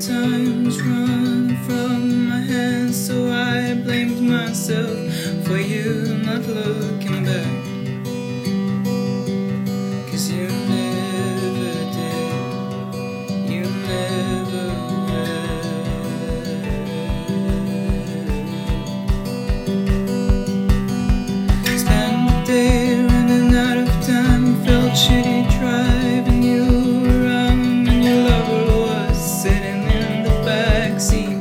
time's run from my hands, so I blamed myself for you not looking back. 'Cause you never did, you never will. Spent the day running out of time, felt shitty driving you around when your lover was sitting in the backseat.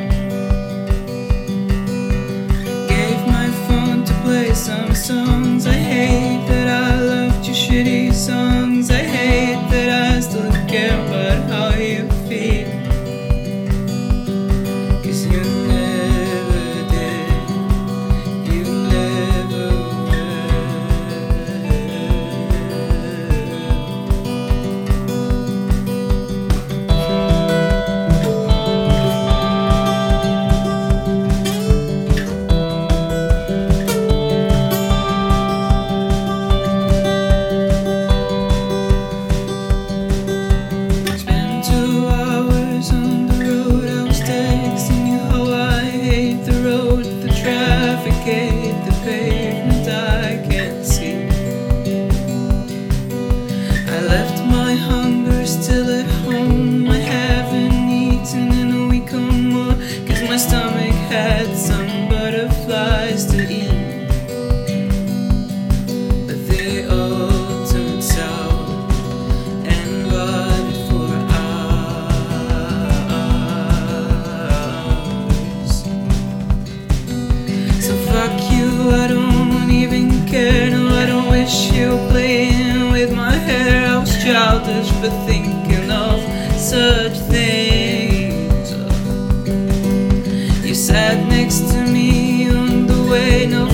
Gave my phone to play some songs. I hate that I loved your shitty songs. I hate that I still care about how you feel. 'Cause you never did, you never the pavement I can't see. I left my hunger still at home. I haven't eaten in a week or more, 'cause my stomach had some butterflies to eat. But they all turned sour and rotted for hours. So fuck you, I don't even care. No, I don't wish you playing with my hair. I was childish for thinking of such things. You sat next to me on the way, no